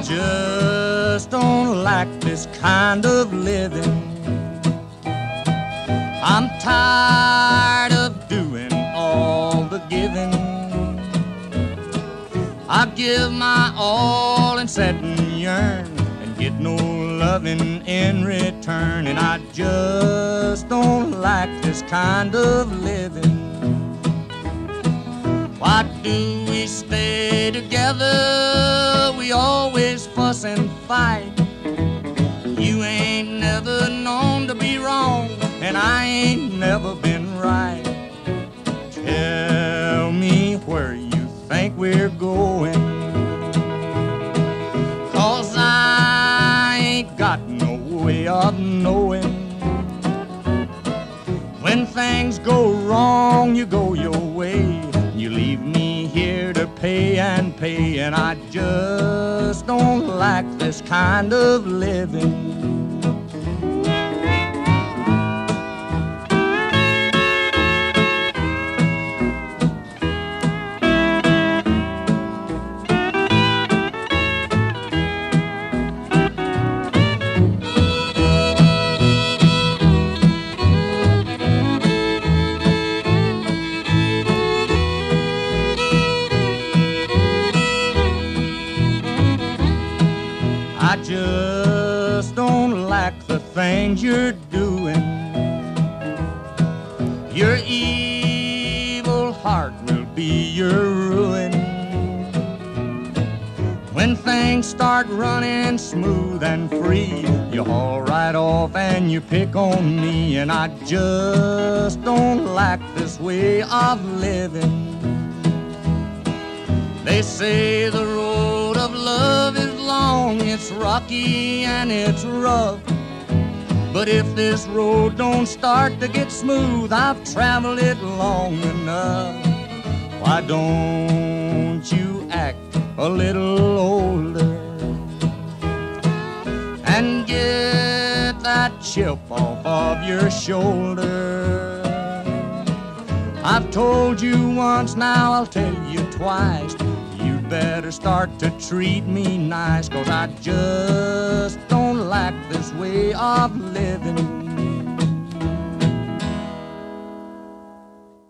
just don't like this kind of living. I'm tired of doing all the giving. I give my all and sit and yearn and get no loving in return. And I just don't like this kind of living. Why do we stay together? We always fuss and fight. You ain't never known to be wrong, and I ain't never been right. Tell me where you think we're going, 'cause I ain't got no way of knowing. When things go wrong, you go your way. You leave me here to pay and pay, and I just don't like this kind of living. I just don't like the things you're doing. Your evil heart will be your ruin. When things start running smooth and free, you haul right off and you pick on me. And I just don't like this way of living. They say the road of love is long, it's rocky and it's rough. But if this road don't start to get smooth, I've traveled it long enough. Why don't you act a little older and get that chip off of your shoulder? I've told you once, now I'll tell you twice. You better start to treat me nice, 'cause I just don't like this way of living.